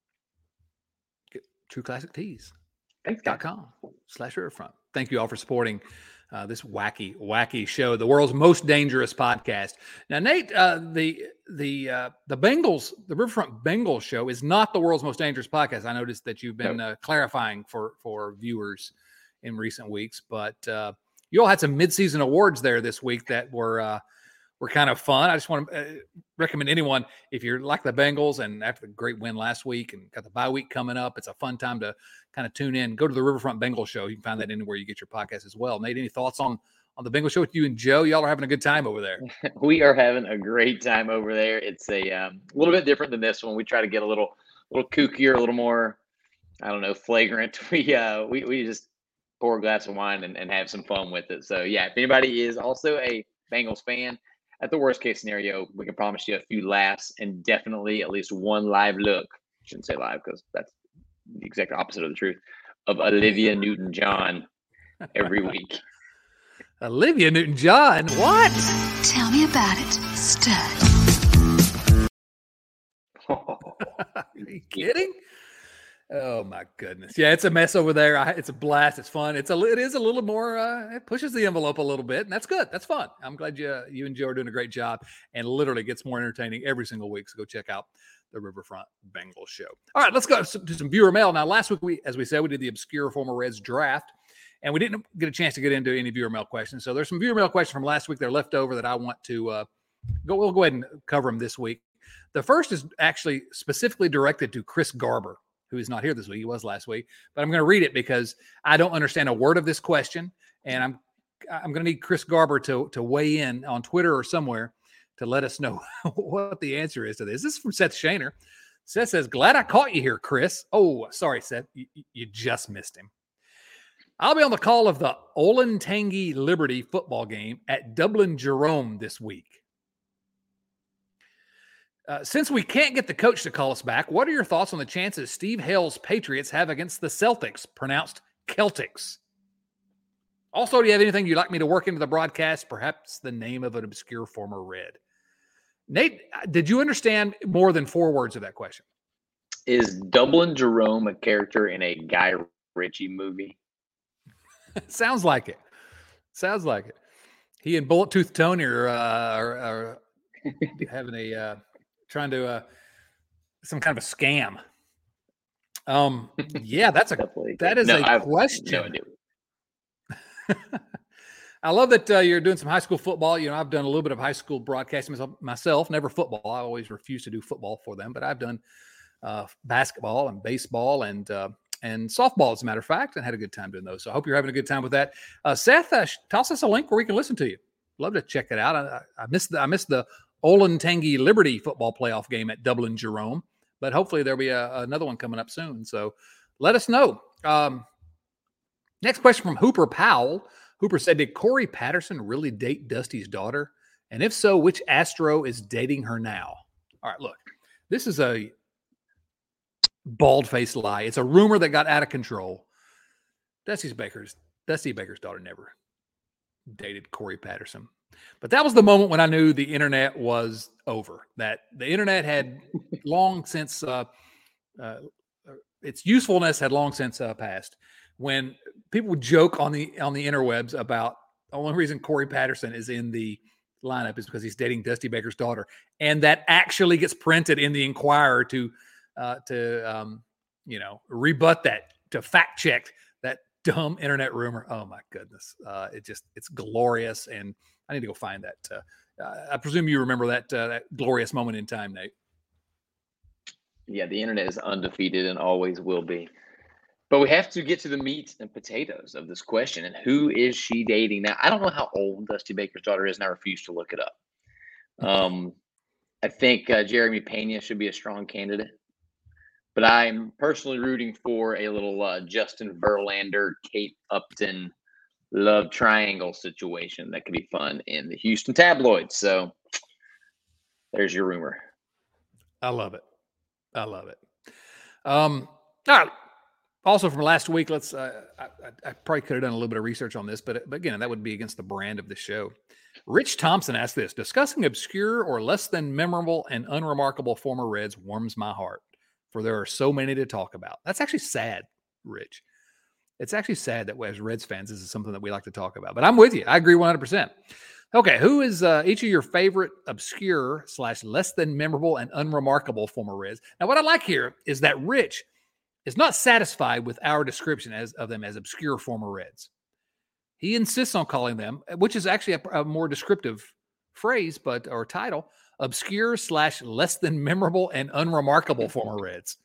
get true classic tees dot com slash riverfront. Thank you all for supporting uh, this wacky, wacky show, the world's most dangerous podcast. Now, Nate, uh, the the uh, the Bengals, the Riverfront Bengals show is not the world's most dangerous podcast. I noticed that you've been uh, clarifying for for viewers in recent weeks, but uh, you all had some midseason awards there this week that were uh, were kind of fun. I just want to uh, recommend anyone, if you're like the Bengals and after the great win last week and got the bye week coming up, it's a fun time to kind of tune in. Go to the Riverfront Bengals show. You can find that anywhere you get your podcast as well. Nate, any thoughts on on the Bengals show with you and Joe? Y'all are having a good time over there. We are having a great time over there. It's a um, little bit different than this one. We try to get a little little kookier, a little more, I don't know, flagrant. We uh we we just pour a glass of wine and, and have some fun with it. So yeah, if anybody is also a Bengals fan, at the worst case scenario, we can promise you a few laughs and definitely at least one live look. I shouldn't say live because that's the exact opposite of the truth, of Olivia Newton-John every week. Olivia Newton-John? What? Tell me about it, stud. Are you kidding? Oh my goodness. Yeah, it's a mess over there. I, it's a blast. It's fun. It's a, it is a little more, uh, it pushes the envelope a little bit, and that's good. That's fun. I'm glad you, you and Joe are doing a great job, and literally gets more entertaining every single week. So go check out the Riverfront Bengals show. All right, let's go to some viewer mail. Now, last week, we, as we said, we did the obscure former Reds draft, and we didn't get a chance to get into any viewer mail questions. So there's some viewer mail questions from last week that are left over that I want to uh, go. We'll go ahead and cover them this week. The first is actually specifically directed to Chris Garber, who is not here this week. He was last week, but I'm going to read it because I don't understand a word of this question. And I'm, I'm going to need Chris Garber to, to weigh in on Twitter or somewhere to let us know what the answer is to this. This is from Seth Shaner. Seth says, glad I caught you here, Chris. Oh, sorry, Seth. You, you just missed him. I'll be on the call of the Olentangy Liberty football game at Dublin Jerome this week. Uh, since we can't get the coach to call us back, what are your thoughts on the chances Steve Hale's Patriots have against the Celtics, pronounced Celtics? Also, do you have anything you'd like me to work into the broadcast? Perhaps the name of an obscure former Red. Nate, did you understand more than four words of that question? Is Dublin Jerome a character in a Guy Ritchie movie? Sounds like it. Sounds like it. He and Bullet Tooth Tony are, uh, are, are having a... Uh, trying to uh some kind of a scam. Um yeah, that's a that is no, a question. No idea. I love that uh, you're doing some high school football. You know, I've done a little bit of high school broadcasting myself, never football. I always refuse to do football for them, but I've done uh basketball and baseball and uh and softball, as a matter of fact, and had a good time doing those. So I hope you're having a good time with that. Uh Seth, uh, toss us a link where we can listen to you. Love to check it out. I, I missed the I missed the Olentangy Liberty football playoff game at Dublin Jerome, but hopefully there'll be a, another one coming up soon. So let us know. Um, next question from Hooper Powell. Hooper said, did Corey Patterson really date Dusty's daughter? And if so, which Astro is dating her now? All right, look, this is a bald-faced lie. It's a rumor that got out of control. Dusty Baker's Dusty Baker's daughter never dated Corey Patterson. But that was the moment when I knew the internet was over, that the internet had long since uh, uh, its usefulness had long since uh, passed. When people would joke on the on the interwebs about the only reason Corey Patterson is in the lineup is because he's dating Dusty Baker's daughter, and that actually gets printed in the Inquirer to uh, to um, you know rebut that, to fact check that dumb internet rumor. Oh my goodness, uh, it just it's glorious, and I need to go find that. Uh, I presume you remember that uh, that glorious moment in time, Nate. Yeah, the internet is undefeated and always will be. But we have to get to the meat and potatoes of this question. And who is she dating now? I don't know how old Dusty Baker's daughter is, and I refuse to look it up. Um, I think uh, Jeremy Pena should be a strong candidate. But I'm personally rooting for a little uh, Justin Verlander, Kate Upton love triangle situation that could be fun in the Houston tabloids. So there's your rumor. I love it. I love it. Um, all right. Also from last week, let's. Uh, I, I probably could have done a little bit of research on this, but, but again, that would be against the brand of the show. Rich Thompson asked this: discussing obscure or less than memorable and unremarkable former Reds warms my heart, for there are so many to talk about. That's actually sad, Rich. It's actually sad that as Reds fans, this is something that we like to talk about. But I'm with you. I agree one hundred percent. Okay, who is uh, each of your favorite obscure slash less than memorable and unremarkable former Reds? Now, what I like here is that Rich is not satisfied with our description as of them as obscure former Reds. He insists on calling them, which is actually a, a more descriptive phrase, but or title, obscure slash less than memorable and unremarkable former Reds.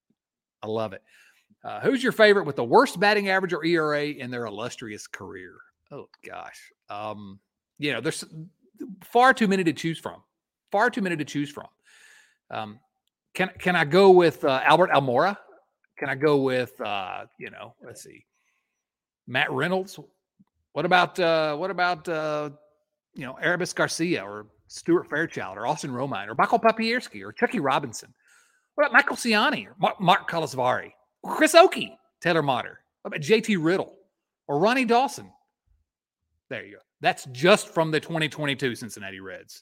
I love it. Uh, who's your favorite with the worst batting average or E R A in their illustrious career? Oh gosh, um, you know, there's far too many to choose from. Far too many to choose from. Um, can can I go with uh, Albert Almora? Can I go with, uh, you know, let's see, Matt Reynolds? What about, uh, what about, uh, you know, Aramis Garcia or Stuart Fairchild or Austin Romine or Michael Papierski or Chucky Robinson? What about Michael Ciani or Mark, Mark Kalasvari or Chris Oakey, Taylor Motter? What about J T Riddle or Ronnie Dawson? There you go. That's just from the twenty twenty-two Cincinnati Reds.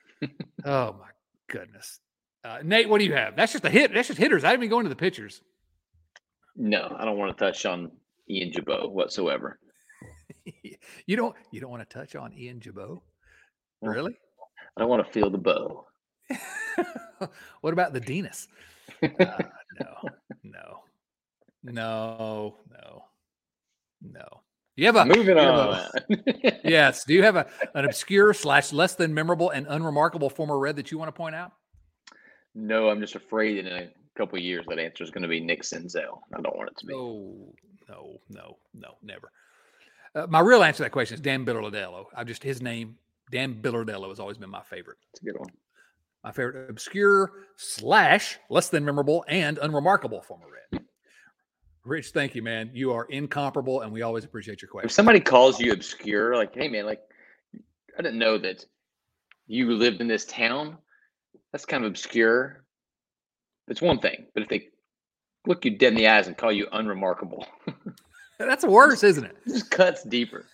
Oh my goodness. Uh, Nate, what do you have? That's just a hit. That's just hitters. I didn't even go into the pitchers. No, I don't want to touch on Ian Jabot whatsoever. you don't you don't want to touch on Ian Jabot? Really? I don't want to feel the bow. What about the Dinas? Uh, no, no, no, no, no. You have a moving you on. Have a, yes. Do you have a an obscure slash less than memorable and unremarkable former Red that you want to point out? No, I'm just afraid in a couple of years that answer is going to be Nick Senzel. I don't want it to be. No, no, no, no, never. Uh, my real answer to that question is Dan Billardello. I just his name, Dan Billardello, has always been my favorite. It's a good one. My favorite obscure slash less than memorable and unremarkable former Red. Rich, thank you, man. You are incomparable, and we always appreciate your questions. If somebody calls you obscure, like, hey, man, like, I didn't know that you lived in this town. That's kind of obscure. It's one thing, but if they look you dead in the eyes and call you unremarkable, that's worse, isn't it? It just cuts deeper.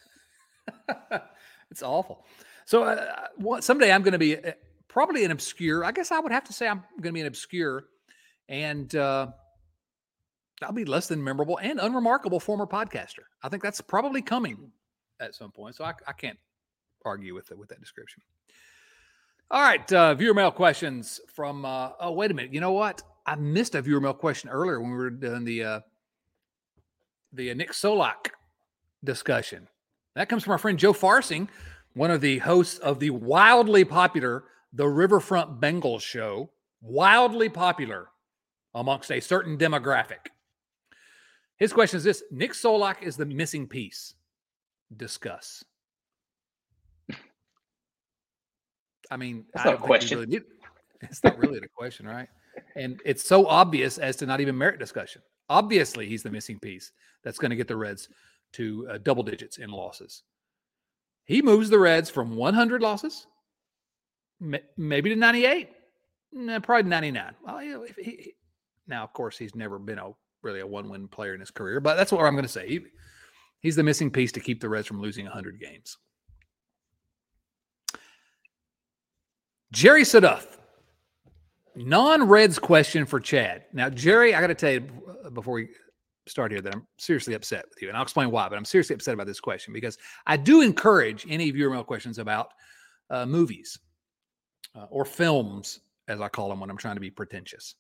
It's awful. So uh, someday I'm going to be uh, probably an obscure. I guess I would have to say I'm going to be an obscure, and uh, I'll be less than memorable and unremarkable former podcaster. I think that's probably coming at some point. So I, I can't argue with it, with that description. All right, uh, viewer mail questions from. Uh, oh, wait a minute. You know what? I missed a viewer mail question earlier when we were doing the uh, the uh, Nick Solak discussion. That comes from our friend Joe Farsing, one of the hosts of the wildly popular The Riverfront Bengals show. Wildly popular amongst a certain demographic. His question is this: Nick Solak is the missing piece. Discuss. I mean, that's I not a question. Really it's not really the question, right? And it's so obvious as to not even merit discussion. Obviously, he's the missing piece that's going to get the Reds to uh, double digits in losses. He moves the Reds from one hundred losses Maybe to ninety-eight. No, probably ninety-nine. Well, you know, if he, now, of course, he's never been a really a one-win player in his career, but that's what I'm going to say. He, he's the missing piece to keep the Reds from losing one hundred games. Jerry Saduff. Non-Reds question for Chad. Now, Jerry, I got to tell you before we start here that I'm seriously upset with you, and I'll explain why, but I'm seriously upset about this question because I do encourage any viewer mail questions about uh, movies uh, or films, as I call them when I'm trying to be pretentious.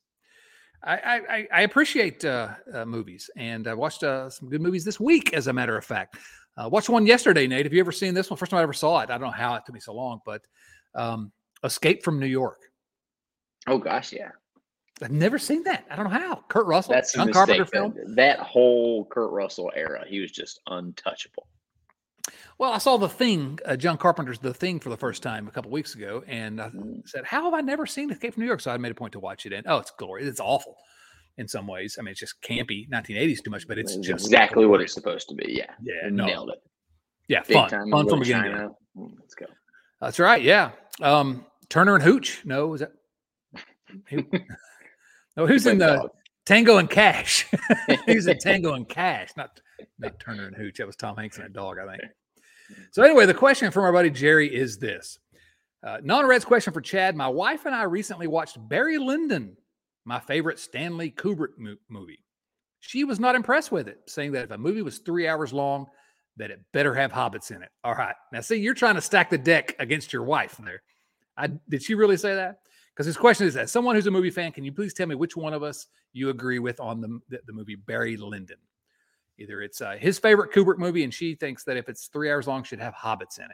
I, I, I appreciate uh, uh, movies, and I watched uh, some good movies this week, as a matter of fact. Uh, watched one yesterday, Nate. Have you ever seen this one? First time I ever saw it. I don't know how it took me so long, but um, Escape from New York. Oh, gosh, yeah. I've never seen that. I don't know how. Kurt Russell, That's John Carpenter film. film. That whole Kurt Russell era, he was just untouchable. Well, I saw The Thing, uh, John Carpenter's The Thing for the first time a couple weeks ago, and I said, how have I never seen Escape from New York? So I made a point to watch it, and oh, it's glorious. It's awful in some ways. I mean, it's just campy, nineteen eighties too much, but it's, it's just exactly what it's supposed to be. Yeah. Yeah. No. No. Nailed it. Yeah. Big Fun. time Fun from Little beginning. China. Let's go. That's right. Yeah. Um, Turner and Hooch. No, was that? Who, no, who's in the dog. Tango and Cash? Who's in Tango and Cash? Not, not Turner and Hooch. That was Tom Hanks and a dog, I think. So anyway, the question from our buddy Jerry is this. Uh, non-Reds question for Chad. My wife and I recently watched Barry Lyndon, my favorite Stanley Kubrick mo- movie. She was not impressed with it, saying that if a movie was three hours long, that it better have hobbits in it. All right. Now, see, you're trying to stack the deck against your wife there. I, did she really say that? Because his question is, as someone who's a movie fan, can you please tell me which one of us you agree with on the, the, the movie Barry Lyndon? Either it's uh, his favorite Kubrick movie, and she thinks that if it's three hours long, should have hobbits in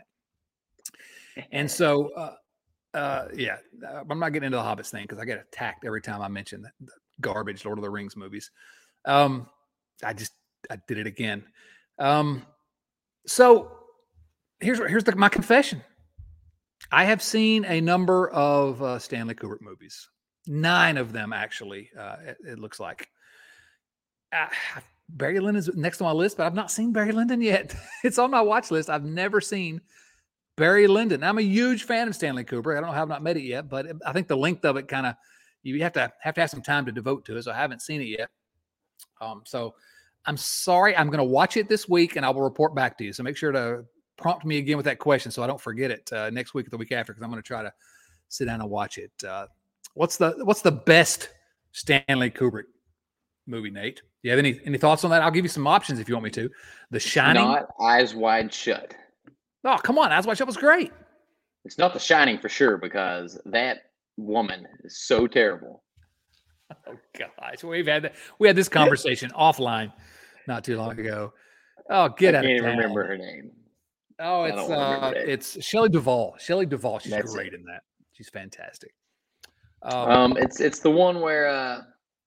it. And so, uh, uh, yeah, I'm not getting into the hobbits thing because I get attacked every time I mention the, the garbage Lord of the Rings movies. Um, I just I did it again. Um, so here's here's the, my confession. I have seen a number of uh, Stanley Kubrick movies. Nine of them, actually, uh, it, it looks like. Uh, Barry Lyndon's next on my list, but I've not seen Barry Lyndon yet. It's on my watch list. I've never seen Barry Lyndon. I'm a huge fan of Stanley Kubrick. I don't know how I've not met it yet, but I think the length of it kind of, you have to have to have some time to devote to it. So I haven't seen it yet. Um, so I'm sorry. I'm going to watch it this week and I will report back to you. So make sure to prompt me again with that question so I don't forget it uh, next week or the week after, because I'm going to try to sit down and watch it. Uh, what's the what's the best Stanley Kubrick movie, Nate? Do you have any any thoughts on that? I'll give you some options if you want me to. The Shining. Not Eyes Wide Shut. Oh, come on. Eyes Wide Shut was great. It's not The Shining for sure, because that woman is so terrible. Oh gosh, we've had that. We had this conversation offline not too long ago. Oh, get I out of town. I can't remember her name. Oh, it's uh, it. it's Shelley Duvall. Shelley Duvall. She's That's great it. in that. She's fantastic. Um, Um, it's it's the one where uh,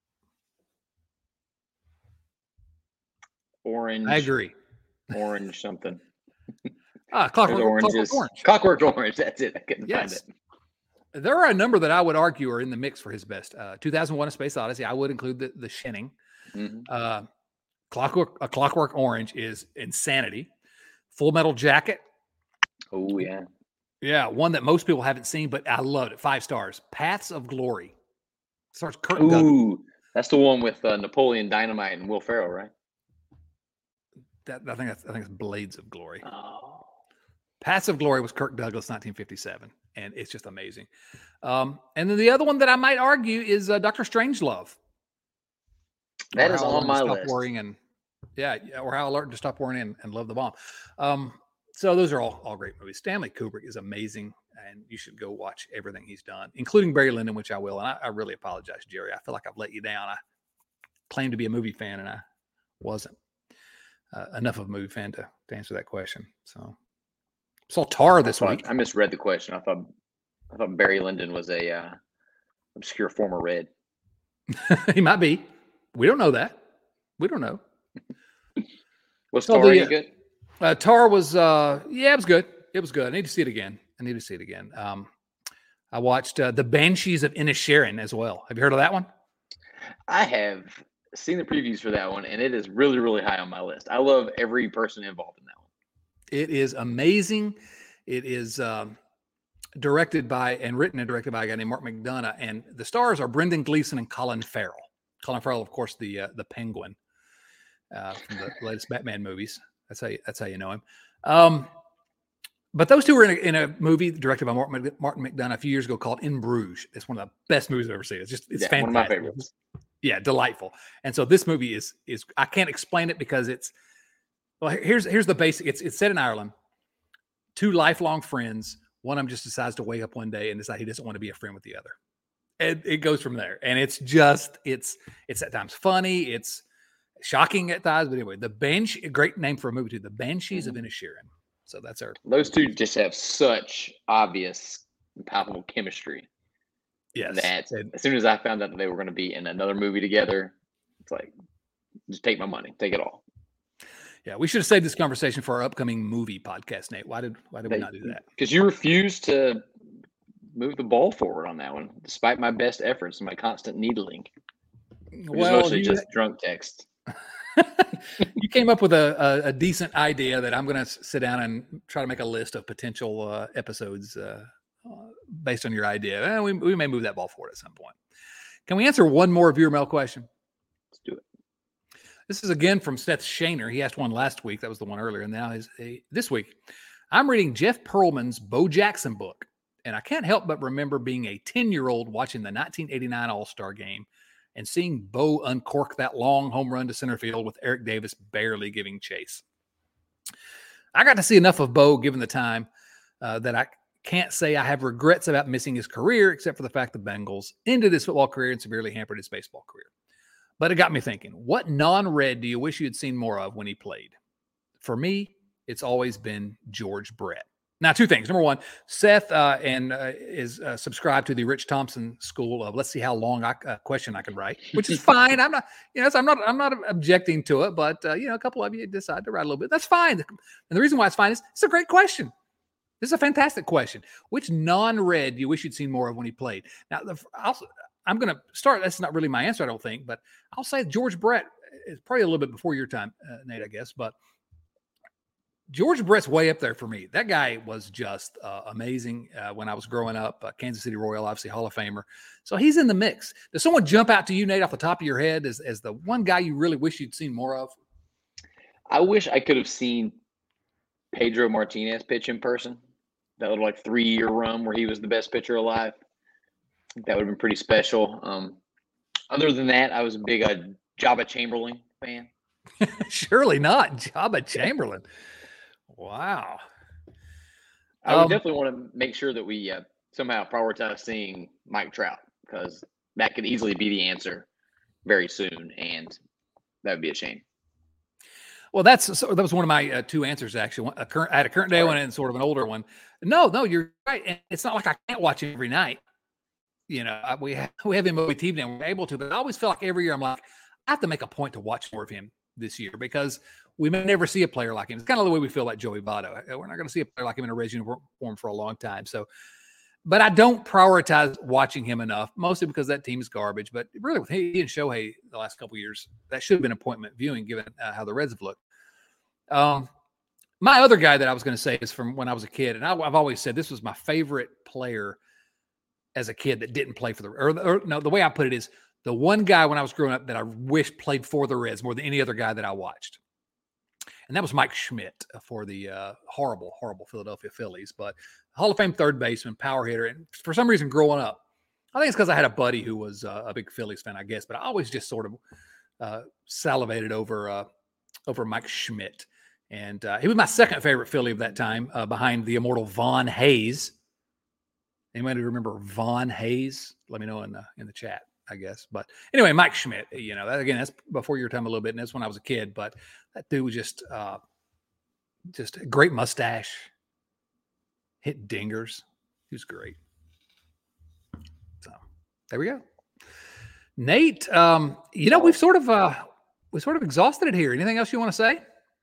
orange. I agree. Orange something. Ah, Clockwork, oranges. Clockwork Orange. Clockwork Orange. That's it. I couldn't Yes. find it. There are a number that I would argue are in the mix for his best. Uh, two thousand one: A Space Odyssey. I would include the the Shining. Mhm. Uh, Clockwork a Clockwork Orange is insanity. Full Metal Jacket. Oh yeah. Yeah, one that most people haven't seen, but I loved it. Five stars. Paths of Glory. Stars Kirk Douglas. Ooh, that's the one with uh, Napoleon Dynamite and Will Ferrell, right? That, I think that's I think it's Blades of Glory. Oh. Paths of Glory was Kirk Douglas, nineteen fifty-seven, and it's just amazing. Um, and then the other one that I might argue is uh, Doctor Strangelove. That Or is How I on Learned to my Stop list. Worrying and yeah, or How I Learned to Stop Worrying and, and Love the Bomb. Um, so those are all all great movies. Stanley Kubrick is amazing, and you should go watch everything he's done, including Barry Lyndon, which I will. And I, I really apologize, Jerry. I feel like I've let you down. I claimed to be a movie fan, and I wasn't uh, enough of a movie fan to, to answer that question. So saw Tar this I thought- week. I misread the question. I thought I thought Barry Lyndon was a uh, obscure former Red. He might be. We don't know that. We don't know. Was So Tar the, any uh, good? Uh, Tar was, uh, yeah, it was good. It was good. I need to see it again. I need to see it again. Um, I watched uh, The Banshees of Inisherin as well. Have you heard of that one? I have seen the previews for that one, and it is really, really high on my list. I love every person involved in that one. It is amazing. It is um, directed by and written and directed by a guy named Mark McDonough. And the stars are Brendan Gleeson and Colin Farrell. Colin Farrell, of course, the uh, the Penguin uh, from the latest Batman movies. That's how you, that's how you know him. Um, but those two were in a, in a movie directed by Martin, Martin McDonough a few years ago called In Bruges. It's one of the best movies I've ever seen. It's just it's yeah, fantastic. One of my favorites. Yeah, delightful. And so this movie is is I can't explain it because it's well here's here's the basic. It's it's set in Ireland. Two lifelong friends. One of them just decides to wake up one day and decide he doesn't want to be a friend with the other. And it goes from there. And it's just it's it's at times funny. It's shocking at times. But anyway, the Banshee, a great name for a movie too. The Banshees mm-hmm. of Inisherin. So that's our. Those two just have such obvious, palpable chemistry. Yes. That as soon as I found out that they were going to be in another movie together, it's like, just take my money, take it all. Yeah, we should have saved this conversation for our upcoming movie podcast, Nate. Why did why did they, we not do that? Because you refused to move the ball forward on that one, despite my best efforts and my constant needling. Which well, is mostly you, just drunk text. You came up with a, a, a decent idea that I'm going to sit down and try to make a list of potential uh, episodes uh, uh, based on your idea. Eh, we, we may move that ball forward at some point. Can we answer one more viewer mail question? Let's do it. This is again from Seth Shaner. He asked one last week. That was the one earlier. And now his, a, this week, I'm reading Jeff Pearlman's Bo Jackson book. And I can't help but remember being a ten-year-old watching the nineteen eighty-nine All-Star game and seeing Bo uncork that long home run to center field with Eric Davis barely giving chase. I got to see enough of Bo given the time uh, that I can't say I have regrets about missing his career, except for the fact the Bengals ended his football career and severely hampered his baseball career. But it got me thinking, what non-red do you wish you had seen more of when he played? For me, it's always been George Brett. Now, two things. Number one, Seth uh, and uh, is uh, subscribed to the Rich Thompson school of let's see how long I uh, question I can write, which is fine. I'm not, you know, I'm not, I'm not objecting to it, but uh, you know, a couple of you decide to write a little bit. That's fine. And the reason why it's fine is it's a great question. This is a fantastic question. Which non-red do you wish you'd seen more of when he played? Now, the, I'll, I'm going to start. That's not really my answer, I don't think, but I'll say George Brett is probably a little bit before your time, uh, Nate, I guess, but. George Brett's way up there for me. That guy was just uh, amazing uh, when I was growing up. Uh, Kansas City Royal, obviously Hall of Famer. So he's in the mix. Does someone jump out to you, Nate, off the top of your head as, as the one guy you really wish you'd seen more of? I wish I could have seen Pedro Martinez pitch in person. That little like three-year run where he was the best pitcher alive. That would have been pretty special. Um, other than that, I was a big uh, Jabba Chamberlain fan. Surely not. Jabba Chamberlain. Wow. I would um, definitely want to make sure that we uh, somehow prioritize seeing Mike Trout because that could easily be the answer very soon, and that would be a shame. Well, that's so that was one of my uh, two answers, actually. A current, I had a current day right. one and sort of an older one. No, no, you're right. And it's not like I can't watch it every night. You know, I, we have, we have him on T V and we're able to, but I always feel like every year I'm like, I have to make a point to watch more of him this year because we may never see a player like him. It's kind of the way we feel like Joey Votto. We're not going to see a player like him in a red uniform for a long time. So, but I don't prioritize watching him enough, mostly because that team is garbage. But really, with he and Shohei the last couple of years, that should have been appointment viewing given uh, how the Reds have looked. Um, my other guy that I was going to say is from when I was a kid, and I, I've always said this was my favorite player as a kid that didn't play for the or, or no, the way I put it is the one guy when I was growing up that I wish played for the Reds more than any other guy that I watched. And that was Mike Schmidt for the uh, horrible, horrible Philadelphia Phillies. But Hall of Fame third baseman, power hitter. And for some reason, growing up, I think it's because I had a buddy who was uh, a big Phillies fan, I guess. But I always just sort of uh, salivated over uh, over Mike Schmidt. And uh, he was my second favorite Philly of that time, uh, behind the immortal Von Hayes. Anybody remember Von Hayes? Let me know in the in the chat, I guess. But anyway, Mike Schmidt, you know, that, again, that's before your time a little bit, and that's when I was a kid. But that dude was just, uh, just a great mustache, hit dingers. He was great. So there we go. Nate, um, you know, we've sort of uh, we sort of exhausted it here. Anything else you want to say?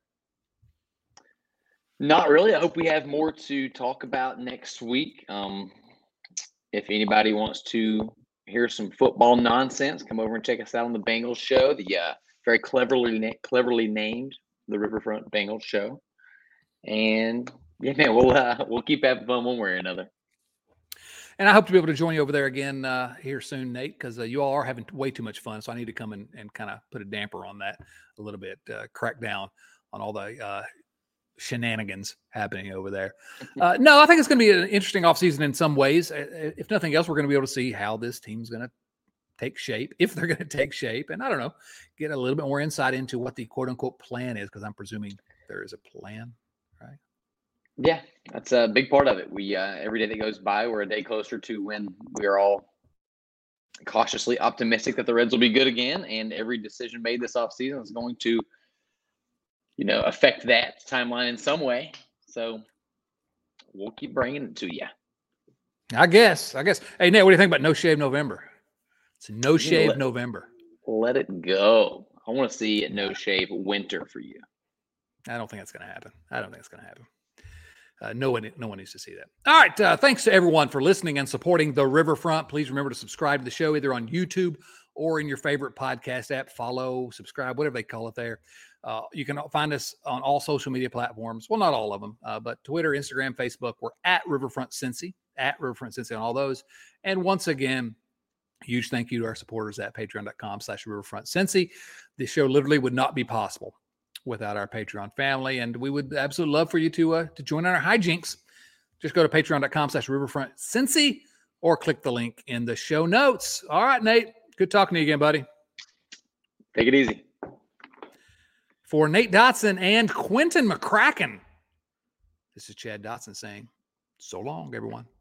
Not really. I hope we have more to talk about next week. Um, if anybody wants to hear some football nonsense, come over and check us out on the Bengals Show, the uh, very cleverly na- cleverly named the Riverfront Bengals Show. And yeah, man, we'll uh, we'll keep having fun one way or another. And I hope to be able to join you over there again uh, here soon, Nate, because uh, you all are having way too much fun. So I need to come in and kind of put a damper on that a little bit, uh, crack down on all the uh, shenanigans happening over there. Uh, no, I think it's going to be an interesting offseason in some ways. If nothing else, we're going to be able to see how this team's going to take shape, if they're going to take shape. And I don't know, get a little bit more insight into what the quote unquote plan is, because I'm presuming there is a plan, right? Yeah, that's a big part of it. We uh, every day that goes by, we're a day closer to when we are all cautiously optimistic that the Reds will be good again. And every decision made this offseason is going to, you know, affect that timeline in some way. So we'll keep bringing it to you. I guess. I guess. Hey, Nate, what do you think about No Shave November? It's No Shave let, November. Let it go. I want to see No Shave winter for you. I don't think that's going to happen. I don't think it's going to happen. Uh, no one, no one needs to see that. All right. Uh, thanks to everyone for listening and supporting the Riverfront. Please remember to subscribe to the show either on YouTube or in your favorite podcast app. Follow, subscribe, whatever they call it there. Uh, you can find us on all social media platforms. Well, not all of them, uh, but Twitter, Instagram, Facebook. We're at Riverfront Cincy, at Riverfront Cincy on all those. And once again, huge thank you to our supporters at patreon.com slash Riverfront Cincy. This show literally would not be possible without our Patreon family, and we would absolutely love for you to uh, to join on our hijinks. Just go to patreon.com slash Riverfront Cincy or click the link in the show notes. All right, Nate, good talking to you again, buddy. Take it easy. For Nate Dotson and Quentin McCracken, this is Chad Dotson saying so long, everyone.